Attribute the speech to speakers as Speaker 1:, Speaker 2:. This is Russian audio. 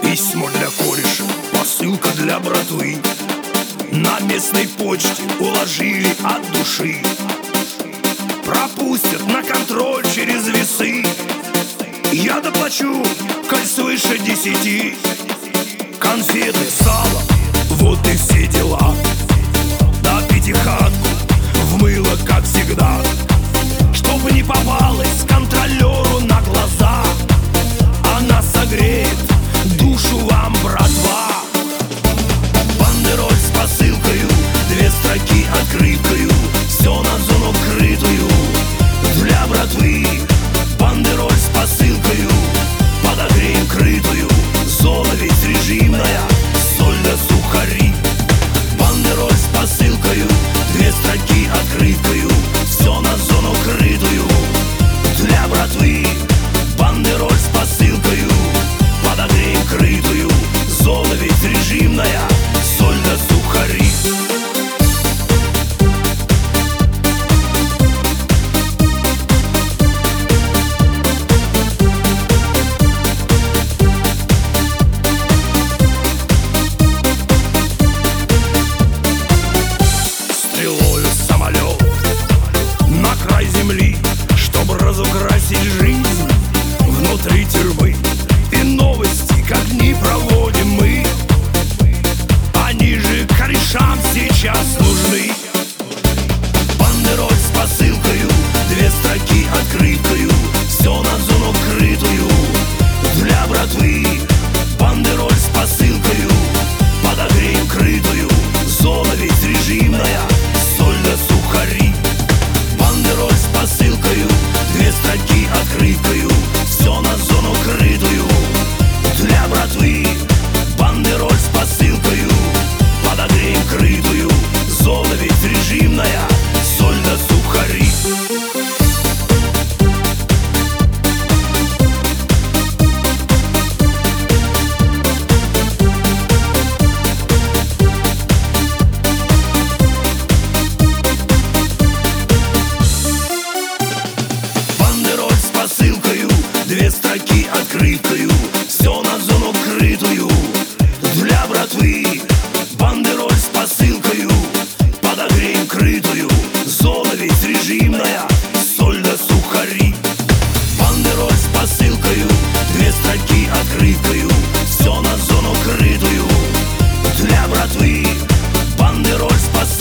Speaker 1: Письмо для кореша, посылка для братвы. На местной почте уложили от души. Пропустят на контроль через весы. Я доплачу, коль свыше 10. Конфеты, сало, вот и все дела. На пятихатку в мыло, как всегда, чтобы не попалась контролеру на глаза. Она согреет душу вам, братва. Бандероль с посылкою, 2 строки открыткою, все на зону крытую для братвы. Бандероль с посылкою, подогреем крытую. Зона ведь режимная, соль да сухари. Бандероль с посылкою, 2 строки открыткою, все на зону крытую для братвы. Бандероль с посылкою, подогреем крытую. Зона ведь режимная, соль да сухари. Стрелою самолет на край земли, чтоб разукрасить жизнь внутри тюрьмы. И новости, как ни проводим мы, они же корешам сейчас нужны. Бандероль с посылкою, 2 строки открыткою, все на зону крытую для братвы. Бандероль с посылкою, подогреем крытую. Зона ведь режимная, соль да сухари. Бандероль с посылкою, 2 строки открыткою, все на зону крытую для братвы. Бандероль с посылкою, подогреем крытую. Зона ведь режимная, соль да сухари. Бандероль с посылкою, 2 строки открыткою, все на зону крытую для братвы. Бандероль с посылкою, подогреем крытую. Зона ведь режимная, соль да сухари. Бандероль с посылкою, 2 строки открыткою, все на зону крытую для братвы. Бандероль с посылкою,